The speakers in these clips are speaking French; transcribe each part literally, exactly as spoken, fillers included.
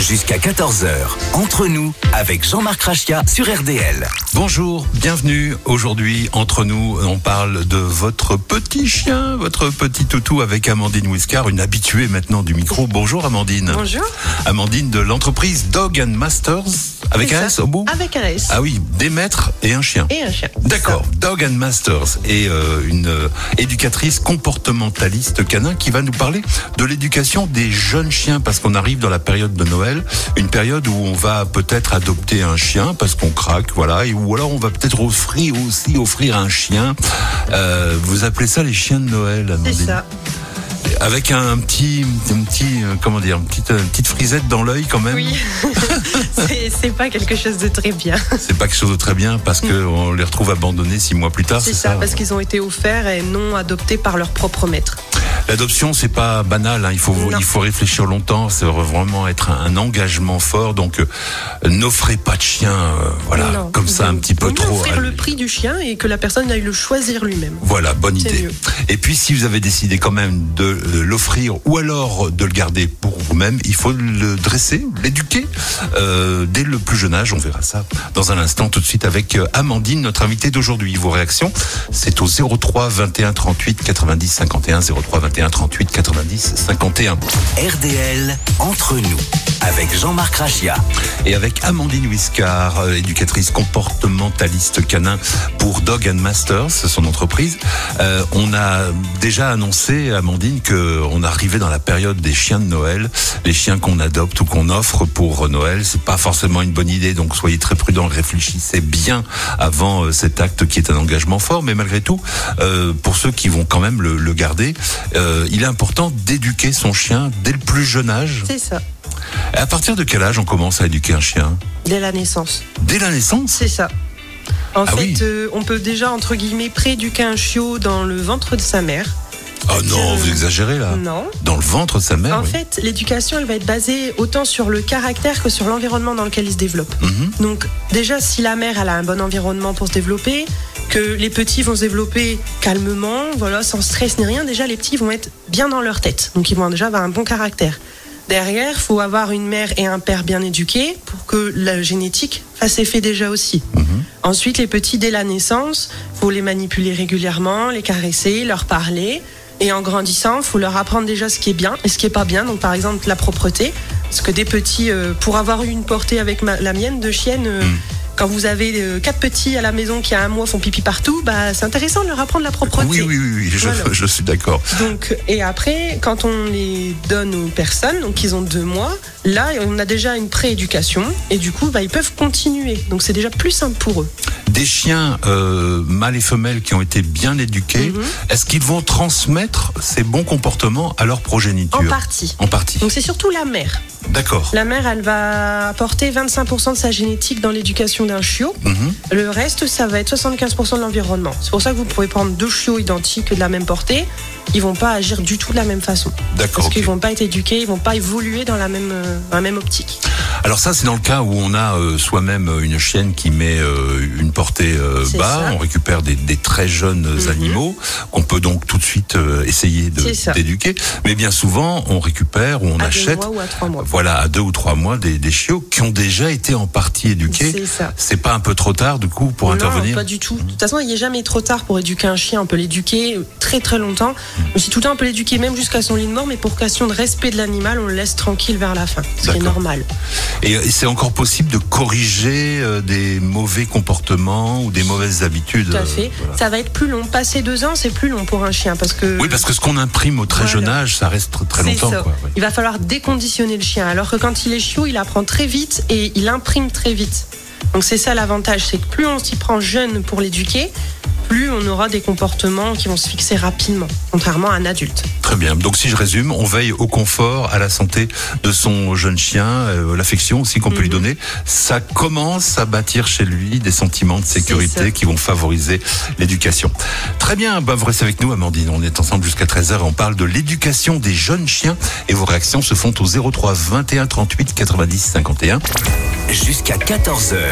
Jusqu'à quatorze heures, entre nous, avec Jean-Marc Rachia sur R D L. Bonjour, bienvenue. Aujourd'hui, entre nous, on parle de votre petit chien, votre petit toutou avec Amandine Wiscar, une habituée maintenant du micro. Bonjour Amandine. Bonjour. Amandine de l'entreprise Dog and Masters, avec un S au bout ? Avec un S. Ah oui, des maîtres et un chien. Et un chien. D'accord, Dog and Masters est euh, une euh, éducatrice comportementaliste canin qui va nous parler de l'éducation des jeunes chiens, parce qu'on arrive dans la période de Noël, une période où on va peut-être adopter un chien parce qu'on craque, voilà, et, ou alors on va peut-être offrir aussi offrir un chien. Euh, vous appelez ça les chiens de Noël, Amandine ? C'est ça. Avec un petit, un petit, euh, comment dire, une petite, une petite frisette dans l'œil quand même. Oui, c'est, c'est pas quelque chose de très bien. C'est pas quelque chose de très bien parce qu'on les retrouve abandonnés six mois plus tard. C'est, c'est ça, ça, parce qu'ils ont été offerts et non adoptés par leur propre maître. L'adoption, c'est pas banal, hein. il faut Non. il faut réfléchir longtemps, ça va vraiment être un, un engagement fort. Donc, euh, n'offrez pas de chien, euh, voilà, Non, comme ça un petit peu vaut mieux trop. offrir le prix du chien et que la personne aille le choisir lui-même. Voilà, bonne C'est idée. mieux. Et puis, si vous avez décidé quand même de euh, l'offrir ou alors de le garder pour vous-même, il faut le dresser, l'éduquer euh, dès le plus jeune âge. On verra ça dans un instant, tout de suite avec euh, Amandine, notre invitée d'aujourd'hui. Vos réactions, c'est au zéro trois vingt et un trente-huit quatre-vingt-dix cinquante et un, zéro trois vingt et un trente-huit quatre-vingt-dix cinquante et un. R D L, entre nous, avec Jean-Marc Rachia. Et avec Amandine Wiscar, euh, éducatrice comportementaliste canin pour Dog and Masters, son entreprise. Euh, on a déjà annoncé, Amandine, qu'on arrivait dans la période des chiens de Noël. Les chiens qu'on adopte ou qu'on offre pour Noël, c'est pas forcément une bonne idée, donc soyez très prudents, réfléchissez bien avant euh, cet acte qui est un engagement fort. Mais malgré tout, euh, pour ceux qui vont quand même le, le garder, euh, il est important d'éduquer son chien dès le plus jeune âge. C'est ça, À partir de quel âge on commence à éduquer un chien ? dès la naissance. Dès la naissance ? C'est ça. En Ah fait, oui. euh, on peut déjà, entre guillemets, pré-éduquer un chiot dans le ventre de sa mère. Oh non, Euh, vous exagérez là. Non. Dans le ventre de sa mère. En oui. fait, l'éducation, elle va être basée autant sur le caractère que sur l'environnement dans lequel il se développe. Mhm. Donc, déjà, si la mère, elle a un bon environnement pour se développer, que les petits vont se développer calmement, voilà, sans stress ni rien, déjà, les petits vont être bien dans leur tête. Donc, ils vont déjà avoir un bon caractère. Derrière, il faut avoir une mère et un père bien éduqués pour que la génétique fasse effet déjà aussi. Mhm. Ensuite, les petits, dès la naissance, il faut les manipuler régulièrement, les caresser, leur parler. Et en grandissant, il faut leur apprendre déjà ce qui est bien et ce qui est pas bien. Donc, par exemple, la propreté. Parce que des petits, euh, pour avoir eu une portée avec ma- la mienne de chienne, euh, Mm. quand vous avez euh, quatre petits à la maison qui, à un mois, font pipi partout, bah, c'est intéressant de leur apprendre la propreté. Oui, oui, oui, oui, je, Voilà. je suis d'accord. Donc, et après, quand on les donne aux personnes, donc ils ont deux mois, là, on a déjà une pré-éducation et du coup, bah, ils peuvent continuer. Donc, c'est déjà plus simple pour eux. Des chiens euh, mâles et femelles qui ont été bien éduqués, Mhm. est-ce qu'ils vont transmettre ces bons comportements à leur progéniture ? En partie. En partie. Donc, c'est surtout la mère. D'accord. La mère, elle va apporter vingt-cinq pour cent de sa génétique dans l'éducation d'un chiot. Mhm. Le reste, ça va être soixante-quinze pour cent de l'environnement. C'est pour ça que vous pouvez prendre deux chiots identiques de la même portée. Ils vont pas agir du tout de la même façon. D'accord. Parce ok. qu'ils vont pas être éduqués, ils vont pas évoluer dans la même, euh, dans la même optique. Alors ça, c'est dans le cas où on a euh, soi-même une chienne qui met euh, une portée euh, C'est bas. ça. On récupère des, des très jeunes Mhm. animaux qu'on peut donc tout de suite euh, essayer de- C'est ça. d'éduquer. Mais bien souvent, on récupère ou on à achète. deux mois ou à trois mois. Voilà, à deux ou trois mois, des, des chiots qui ont déjà été en partie éduqués. C'est ça. C'est pas un peu trop tard, du coup, pour Non, intervenir ? pas du tout. De toute façon, il n'est jamais trop tard pour éduquer un chien. On peut l'éduquer très très longtemps. Aussi, tout le temps, on peut l'éduquer même jusqu'à son lit de mort, mais pour question de respect de l'animal, on le laisse tranquille vers la fin. Ce qui est D'accord. normal. Et, et c'est encore possible de corriger euh, des mauvais comportements ou des mauvaises habitudes. Tout à euh, fait. voilà. Ça va être plus long. Passer deux ans, c'est plus long pour un chien parce que. Oui, parce que ce qu'on imprime au très Voilà. jeune âge, ça reste très, très c'est longtemps. ça. Quoi, oui. Il va falloir déconditionner le chien. Alors que quand il est chiot, il apprend très vite et il imprime très vite. Donc c'est ça l'avantage, c'est que plus on s'y prend jeune pour l'éduquer, plus on aura des comportements qui vont se fixer rapidement, contrairement à un adulte. Très bien. Donc si je résume, on veille au confort, à la santé de son jeune chien, euh, l'affection aussi qu'on peut lui Mhm. donner. Ça commence à bâtir chez lui des sentiments de C'est sécurité ça. qui vont favoriser l'éducation. Très bien, bah, vous restez avec nous Amandine, on est ensemble jusqu'à treize heures et on parle de l'éducation des jeunes chiens et vos réactions se font au zéro trois vingt et un trente-huit quatre-vingt-dix cinquante et un. Jusqu'à quatorze heures,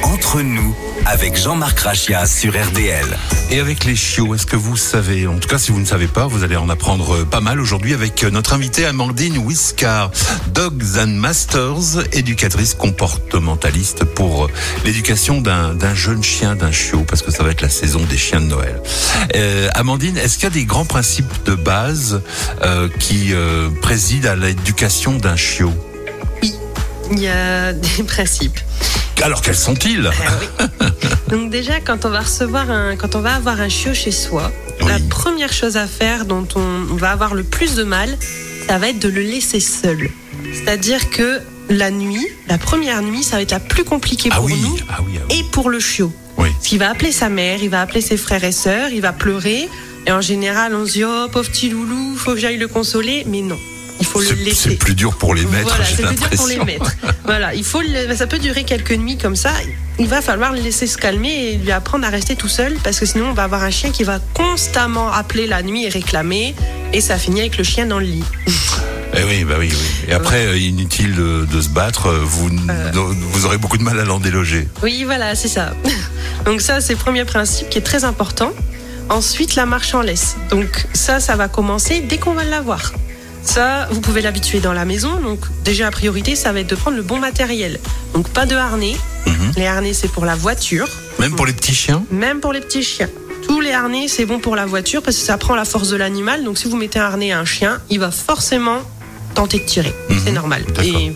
Entre nous, avec Jean-Marc Rachia sur R D L. Et avec les chiots, est-ce que vous savez, en tout cas si vous ne savez pas, vous allez en apprendre pas mal aujourd'hui avec notre invitée Amandine Wiscar, Dogs and Masters, éducatrice comportementaliste pour l'éducation d'un, d'un jeune chien, d'un chiot, parce que ça va être la saison des chiens de Noël. Euh, Amandine, est-ce qu'il y a des grands principes de base euh, qui euh, président à l'éducation d'un chiot ? Oui, il y a des principes. Alors quels sont-ils ? Ah oui. Donc déjà, quand on va recevoir un, quand on va avoir un chiot chez soi, oui. La première chose à faire, dont on va avoir le plus de mal, ça va être de le laisser seul. C'est-à-dire que la nuit, la première nuit, ça va être la plus compliquée ah pour oui. nous ah oui, ah oui. et pour le chiot. Oui. Parce qu'il va appeler sa mère, il va appeler ses frères et sœurs, il va pleurer. Et en général, on se dit oh pauvre petit loulou, faut que j'aille le consoler, mais non. Il faut c'est, le laisser. C'est plus dur pour les mettre, voilà, j'ai c'est l'impression. plus dur pour les mettre. Voilà, il faut le, ça peut durer quelques nuits comme ça. Il va falloir le laisser se calmer et lui apprendre à rester tout seul parce que sinon on va avoir un chien qui va constamment appeler la nuit et réclamer et ça finit avec le chien dans le lit. Eh oui, bah oui, oui. Et après, ouais. inutile de, de se battre, vous, euh... vous aurez beaucoup de mal à l'en déloger. Oui, voilà, c'est ça. Donc ça, c'est le premier principe qui est très important. Ensuite, la marche en laisse. Donc ça, ça va commencer dès qu'on va l'avoir. Ça, vous pouvez l'habituer dans la maison. Donc, déjà, la priorité, ça va être de prendre le bon matériel. Donc, pas de harnais. Mmh. Les harnais, c'est pour la voiture. Même pour les petits chiens ? Même pour les petits chiens. Tous les harnais, c'est bon pour la voiture parce que ça prend la force de l'animal. Donc, si vous mettez un harnais à un chien, il va forcément tenter de tirer. Mmh. C'est normal. D'accord. Et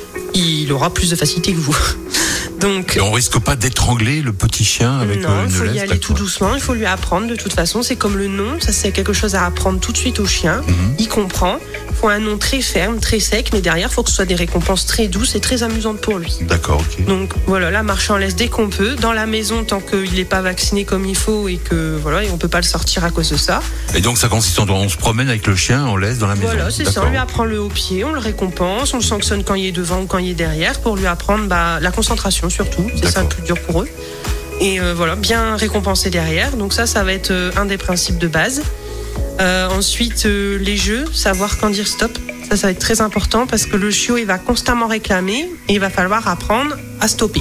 il aura plus de facilité que vous. Donc, et on risque pas d'étrangler le petit chien avec non, une laisse ? Non, il faut y aller tout doucement, il faut lui apprendre de toute façon. C'est comme le nom, ça c'est quelque chose à apprendre tout de suite au chien. Mm-hmm. Il comprend. Il faut un nom très ferme, très sec, mais derrière, il faut que ce soit des récompenses très douces et très amusantes pour lui. D'accord, ok. Donc voilà, la marche en laisse dès qu'on peut. Dans la maison, tant qu'il n'est pas vacciné comme il faut et que voilà, et on peut pas le sortir à cause de ça. Et donc ça consiste en on se promène avec le chien en laisse dans la maison. Voilà, c'est D'accord. ça. On lui apprend le haut pied, on le récompense, on le sanctionne quand il est devant ou quand il est derrière pour lui apprendre bah, la concentration surtout. C'est D'accord. ça le plus dur pour eux. Et euh, voilà, bien récompenser derrière. Donc ça, ça va être euh, un des principes de base. Euh, ensuite, euh, les jeux, savoir quand dire stop. Ça, ça va être très important parce que le chiot, il va constamment réclamer et il va falloir apprendre à stopper.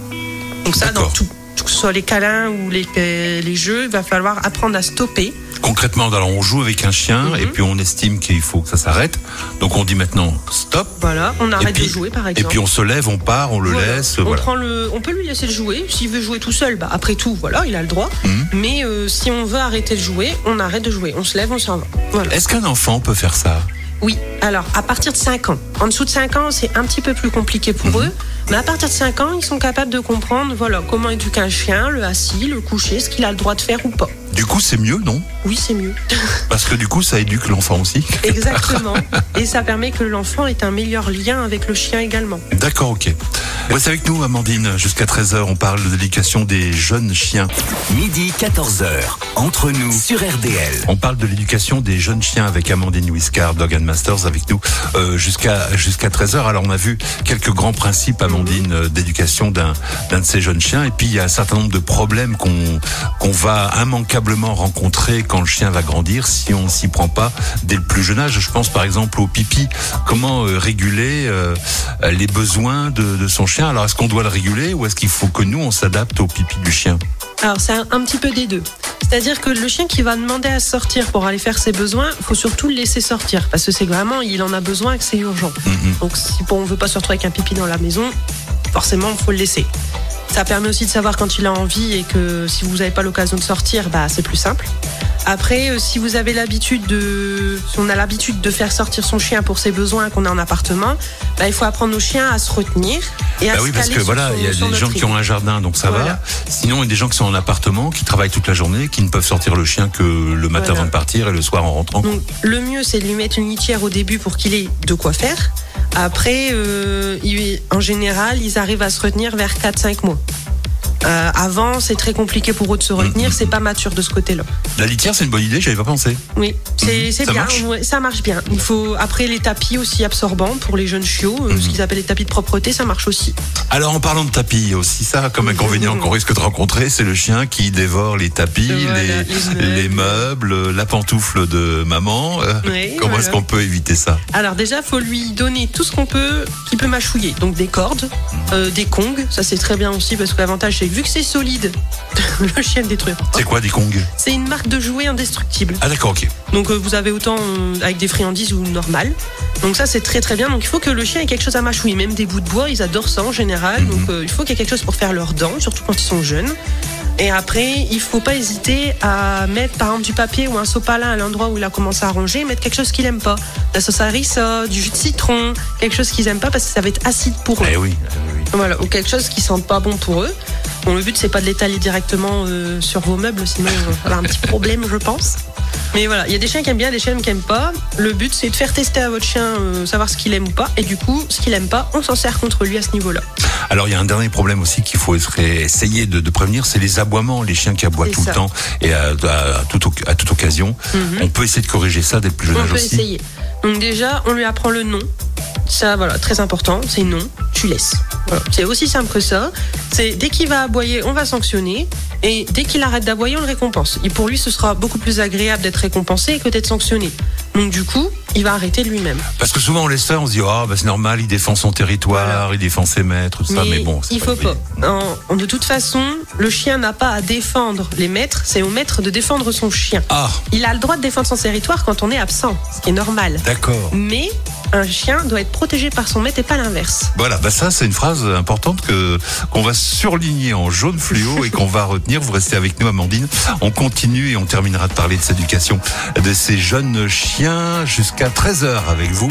Donc ça, D'accord. dans tout, que ce soit les câlins ou les, les jeux, il va falloir apprendre à stopper. Concrètement, alors on joue avec un chien mm-hmm. et puis on estime qu'il faut que ça s'arrête. Donc on dit maintenant stop. Voilà, on arrête puis, de jouer par exemple. Et puis on se lève, on part, on le voilà. laisse. On, voilà. prend le, on peut lui laisser le jouer. S'il veut jouer tout seul, bah, après tout, voilà, il a le droit. Mm-hmm. Mais euh, si on veut arrêter de jouer, on arrête de jouer. On se lève, on s'en va. Voilà. Est-ce qu'un enfant peut faire ça ? Oui, alors à partir de cinq ans. En dessous de cinq ans, c'est un petit peu plus compliqué pour mmh. eux. Mais à partir de cinq ans, ils sont capables de comprendre voilà, comment éduquer un chien, le assis, le coucher, ce qu'il a le droit de faire ou pas. Du coup, c'est mieux, non ? Oui, c'est mieux. Parce que du coup, ça éduque l'enfant aussi. Exactement. Et ça permet que l'enfant ait un meilleur lien avec le chien également. D'accord, ok. Reste avec nous, Amandine. Jusqu'à treize heures, on parle de l'éducation des jeunes chiens. Midi, quatorze heures. Entre nous, sur R D L. On parle de l'éducation des jeunes chiens avec Amandine Wiscar, Dog and Masters, avec nous euh, jusqu'à, jusqu'à treize heures. Alors, on a vu quelques grands principes, Amandine, mmh. d'éducation d'un, d'un de ces jeunes chiens. Et puis, il y a un certain nombre de problèmes qu'on, qu'on va immanquablement rencontrer quand le chien va grandir si on ne s'y prend pas dès le plus jeune âge. Je pense par exemple au pipi. Comment euh, réguler euh, les besoins de, de son chien ? Alors, est-ce qu'on doit le réguler ou est-ce qu'il faut que nous, on s'adapte au pipi du chien ? Alors, c'est un, un petit peu des deux. C'est-à-dire que le chien qui va demander à sortir pour aller faire ses besoins, il faut surtout le laisser sortir parce que c'est vraiment, il en a besoin et que c'est urgent. Mm-hmm. Donc, si on ne veut pas se retrouver avec un pipi dans la maison, forcément, il faut le laisser. Ça permet aussi de savoir quand il a envie et que si vous n'avez pas l'occasion de sortir, bah, c'est plus simple. Après, euh, si vous avez l'habitude de, si on a l'habitude de faire sortir son chien pour ses besoins, qu'on est en appartement, bah, il faut apprendre au chien à se retenir et à bah se oui, parce caler que sur voilà, il y a son, des gens qui ont un jardin, donc ça voilà. va. Sinon, il y a des gens qui sont en appartement, qui travaillent toute la journée, qui ne peuvent sortir le chien que le matin voilà. avant de partir et le soir en rentrant. Donc, le mieux, c'est de lui mettre une litière au début pour qu'il ait de quoi faire. Après, euh, il, en général, ils arrivent à se retenir vers quatre à cinq mois. Euh, avant, c'est très compliqué pour eux de se retenir, Mmh. c'est pas mature de ce côté-là. La litière, c'est une bonne idée, j'avais pas pensé. Oui, c'est Mmh. c'est Ça bien, marche ouais, ça marche bien. Il faut après les tapis aussi absorbants pour les jeunes chiots, euh, Mmh. ce qu'ils appellent les tapis de propreté, ça marche aussi. Alors, en parlant de tapis, il y a aussi ça comme inconvénient qu'on risque de rencontrer, c'est le chien qui dévore les tapis, Voilà, les, les les meubles, la pantoufle de maman. Euh, Oui, comment voilà. est-ce qu'on peut éviter ça? Alors déjà, faut lui donner tout ce qu'on peut, qui peut mâchouiller. Donc des cordes, euh, des kongs, ça c'est très bien aussi parce que l'avantage c'est que vu que c'est solide, le chien le détruira pas. C'est quoi des kongs? C'est une marque de jouets indestructible. Ah d'accord, ok. Donc euh, vous avez autant euh, avec des friandises ou normal. Donc ça c'est très très bien. Donc il faut que le chien ait quelque chose à mâchouiller. Même des bouts de bois, ils adorent ça en général. Mhm. Donc euh, il faut qu'il y ait quelque chose pour faire leurs dents, surtout quand ils sont jeunes. Et après, il faut pas hésiter à mettre par exemple du papier ou un sopalin à l'endroit où il a commencé à ronger, mettre quelque chose qu'il aime pas. La sauce harissa, du jus de citron, quelque chose qu'ils aiment pas parce que ça va être acide pour eux. Eh oui, eh oui, oui. Voilà, ou quelque chose qui sent pas bon pour eux. Bon, le but c'est pas de l'étaler directement euh, sur vos meubles, sinon on va avoir un petit problème, je pense. Mais voilà, il y a des chiens qui aiment bien, des chiens qui aiment pas. Le but c'est de faire tester à votre chien, euh, savoir ce qu'il aime ou pas, et du coup, ce qu'il aime pas, on s'en sert contre lui à ce niveau-là. Alors il y a un dernier problème aussi qu'il faut essayer de, de prévenir, c'est les aboiements, les chiens qui aboient C'est tout ça. le temps et à, à, à, toute, à toute occasion. Mhm. On peut essayer de corriger ça dès le plus jeune On âge peut aussi. essayer. Donc déjà, on lui apprend le nom. Ça, voilà, très important, c'est non, tu laisses. Voilà. C'est aussi simple que ça. C'est dès qu'il va aboyer, on va sanctionner. Et dès qu'il arrête d'aboyer, on le récompense. Et pour lui, ce sera beaucoup plus agréable d'être récompensé que d'être sanctionné. Donc du coup, il va arrêter de lui-même. Parce que souvent on laisse faire, on se dit ah bah c'est normal, il défend son territoire, Voilà. il défend ses maîtres, tout ça, mais bon. c'est il faut pas. En- en- de toute façon, le chien n'a pas à défendre les maîtres, c'est au maître de défendre son chien. Ah Il a le droit de défendre son territoire quand on est absent, ce qui est normal. d'accord. Mais un chien doit être protégé par son maître et pas l'inverse. Voilà, bah ça c'est une phrase importante que qu'on va surligner en jaune fluo et qu'on va retenir. Vous restez avec nous, Amandine. On continue et on terminera de parler de cette éducation de ces jeunes chiens jusqu'à treize heures avec vous.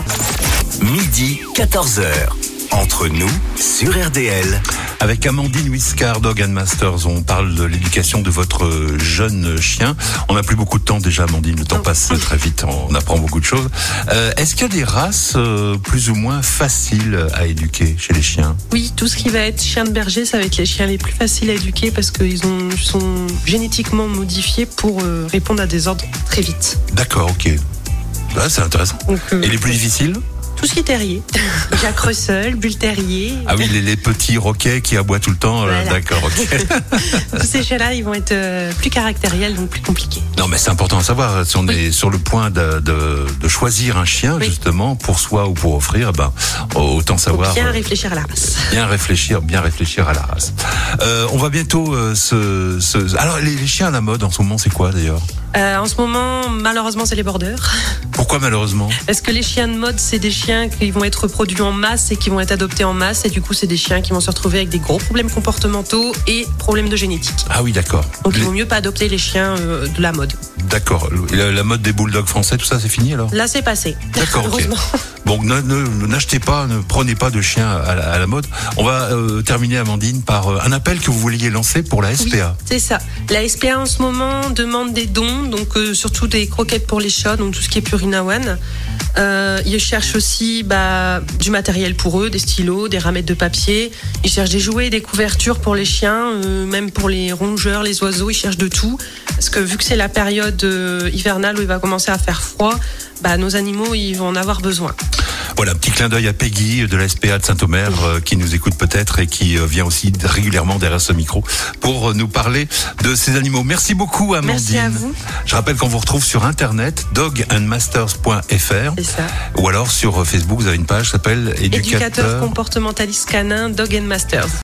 Midi, quatorze heures. Entre nous, sur R D L. Avec Amandine Wiscar, Dog and Masters, on parle de l'éducation de votre jeune chien. On n'a plus beaucoup de temps déjà, Amandine. Le temps passe très vite. On apprend beaucoup de choses. Euh, est-ce qu'il y a des races euh, plus ou moins faciles à éduquer chez les chiens? Oui, tout ce qui va être chien de berger, ça va être les chiens les plus faciles à éduquer parce qu'ils ont, sont génétiquement modifiés pour euh, répondre à des ordres très vite. D'accord, ok. Ah, c'est intéressant. Donc, euh, Et les plus difficiles? tout ce qui est terrier. Jack Russell, Bull Terrier. Ah oui, les, les petits roquets qui aboient tout le temps. euh, Voilà. D'accord, ok. Tous ces chiens-là, ils vont être euh, plus caractériels, donc plus compliqués. Non, mais c'est important à savoir. Si on Oui. est sur le point de, de, de choisir un chien, Oui. justement, pour soi ou pour offrir, ben, autant Faut savoir. bien euh, réfléchir à la race. Bien réfléchir, bien réfléchir à la race. Euh, on va bientôt euh, se, se- Alors, les, les chiens à la mode en ce moment, c'est quoi d'ailleurs? Euh, en ce moment, malheureusement, c'est les borders. Pourquoi malheureusement? Parce que les chiens de mode, c'est des chiens qui vont être produits en masse et qui vont être adoptés en masse. Et du coup, c'est des chiens qui vont se retrouver avec des gros problèmes comportementaux et problèmes de génétique. Ah oui, d'accord. Donc, il Les- vaut mieux pas adopter les chiens euh, de la mode. D'accord. La, la mode des bulldogs français, tout ça, c'est fini alors? Là, c'est passé. D'accord, ok. Heureusement. Bon, ne- ne- n'achetez pas, ne prenez pas de chien à la, à la mode. On va euh, terminer, Amandine, par euh, un appel que vous vouliez lancer pour la S P A. Oui, c'est ça. La S P A en ce moment demande des dons, donc euh, surtout des croquettes pour les chats, donc tout ce qui est Purina One. Euh, ils cherchent aussi bah, du matériel pour eux, des stylos, des ramettes de papier. Ils cherchent des jouets, des couvertures pour les chiens, euh, même pour les rongeurs, les oiseaux. Ils cherchent de tout. Parce que vu que c'est la période euh, hivernale où il va commencer à faire froid, bah, nos animaux ils vont en avoir besoin. Voilà, un petit clin d'œil à Peggy de la S P A de Saint-Omer euh, qui nous écoute peut-être et qui euh, vient aussi régulièrement derrière ce micro pour euh, nous parler de ces animaux. Merci beaucoup, Amandine. Merci à vous. Je rappelle qu'on vous retrouve sur internet dog and masters point f r C'est ça. ou alors sur Facebook, vous avez une page qui s'appelle Éducateur Éducateur. comportementaliste canin Dog and Masters.